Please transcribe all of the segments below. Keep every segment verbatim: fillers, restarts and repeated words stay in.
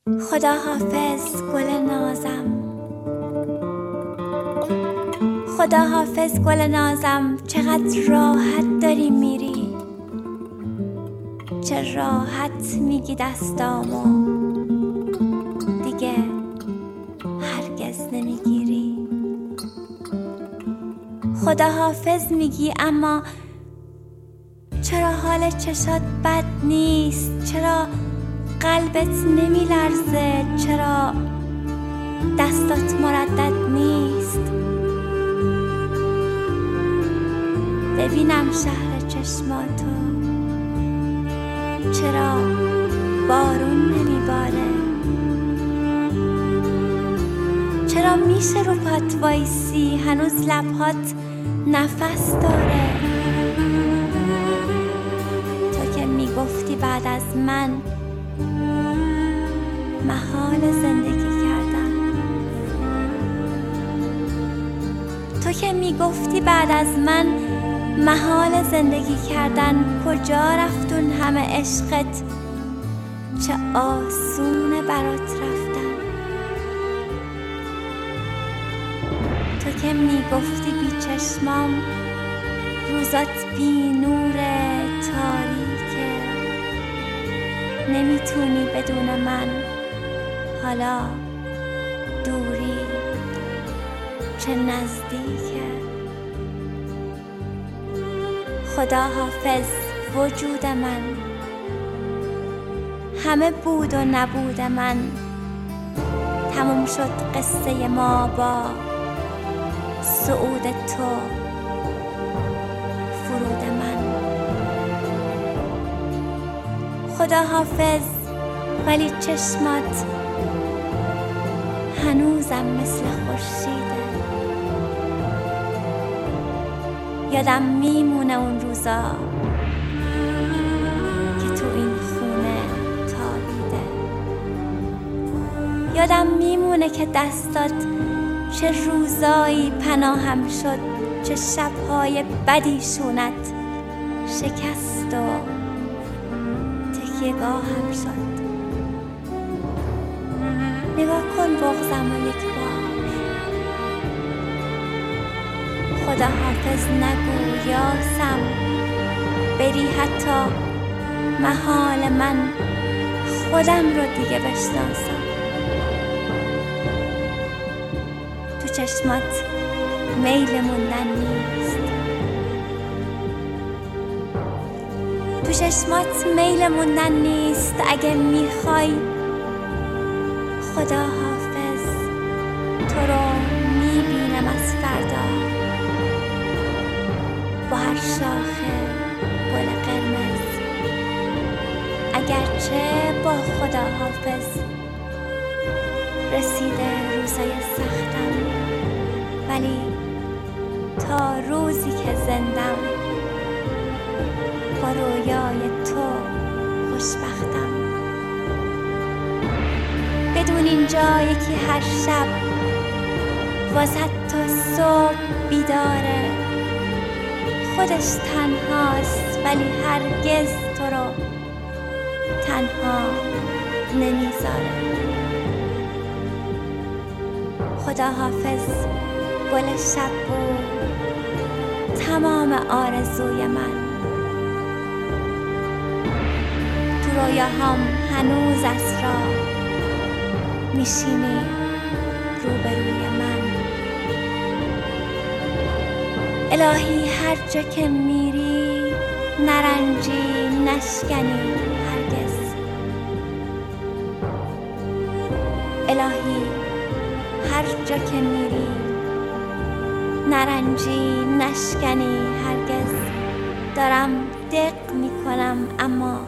خدا حافظ گل نازم، خدا حافظ گل نازم، چقدر راحت داری میری، چه راحت میگی دستامو دیگه هرگز نمیگیری. خدا حافظ میگی اما چرا حال چشات بد نیست؟ چرا قلبت نمی لرزه؟ چرا دستات مردد نیست؟ ببینم شهر چشماتو، چرا بارون نمی باره؟ چرا میشه رو پات وایسی هنوز لبهات نفس داره؟ تو که میگفتی بعد از من محال زندگی کردن، تو که میگفتی بعد از من محال زندگی کردن، کجا رفت اون همه عشقت؟ چه آسونه برات رفتن. تو که میگفتی بی چشمام روزات بی نوره، تاریکه، نمیتونی بدون من، حالا دوری چه نزدیکه. خدا حافظ وجود من، همه بود و نبود من، تموم شد قصه ما با صعود تو، فرود من. خدا حافظ ولی چشمات هنوزم مثل خورشیده، یادم میمونه اون روزا که تو این خونه تابیده، یادم میمونه که دستات چه روزایی پناهم شد، چه شبهای بدیشونت شکست و تکیه‌گاهم شد. نگاه کن بغضم و یک بار، خدا حافظ نگو یاسم، بری حتی محال من خودم رو دیگه بشناسم. تو چشمات میل موندن نیست، تو چشمات میل موندن نیست. اگه میخوای خدا حافظ تو رو میبینم از فردا با هر شاخه گل قرمز، اگرچه با خدا حافظ رسیده روزای سختم، ولی تا روزی که زندم با رویای تو خوشبختم. بدون اینجا یکی هر شب واسه تا صبح بیداره، خودش تنهاست ولی هرگز تو رو تنها نمیذاره. خدا حافظ گل شب بود تمام آرزوی من، تو رویاهام هنوز اسرا میشینی روبروی من. الهی هر جا که میری نرنجی نشکنی هرگز، الهی هر جا که میری نرنجی نشکنی هرگز. دارم دق میکنم اما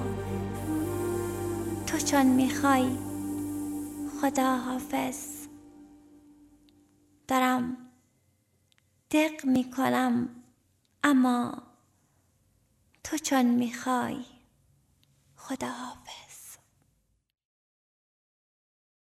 تو چون میخوای خدا حافظ، دارم دق میکنم اما تو چون میخوای خدا حافظ.